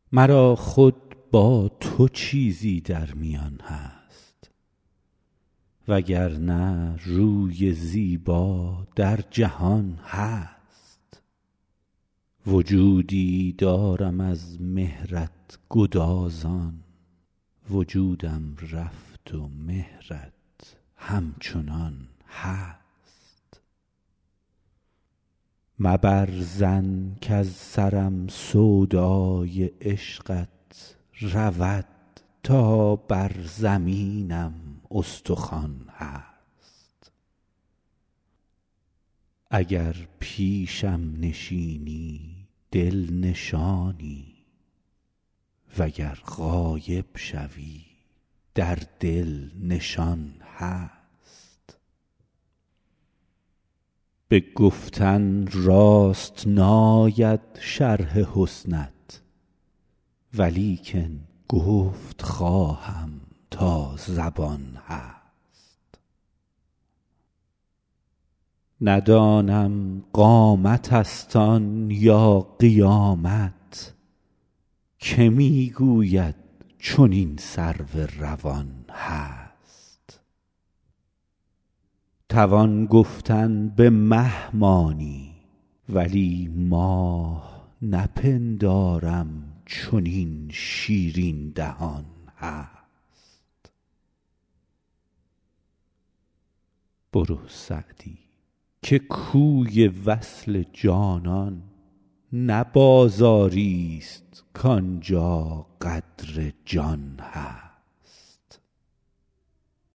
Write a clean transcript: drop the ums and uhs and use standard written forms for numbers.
مرا خود با تو چیزی در میان هست، وگرنه روی زیبا در جهان هست. وجودی دارم از مهرت گدازان، وجودم رفت و مهرت همچنان هست. مبر ظن کز سرم سودای عشقت رود تا بر زمینم استخوان هست. اگر پیشم نشینی دل نشانی، وگر غایب شوی در دل نشان هست. به گفتن راست ناید شرح حسنت، ولیکن گفت خواهم تا زبان هست. ندانم قامت است آن یا قیامت، که می گوید چنین سرو روان هست. توان گفتن به مه مانی، ولی ماه نپندارم چنین شیرین دهان هست. برو سعدی که کوی وصل جانان نه بازاریست کآنجا قدر جان هست.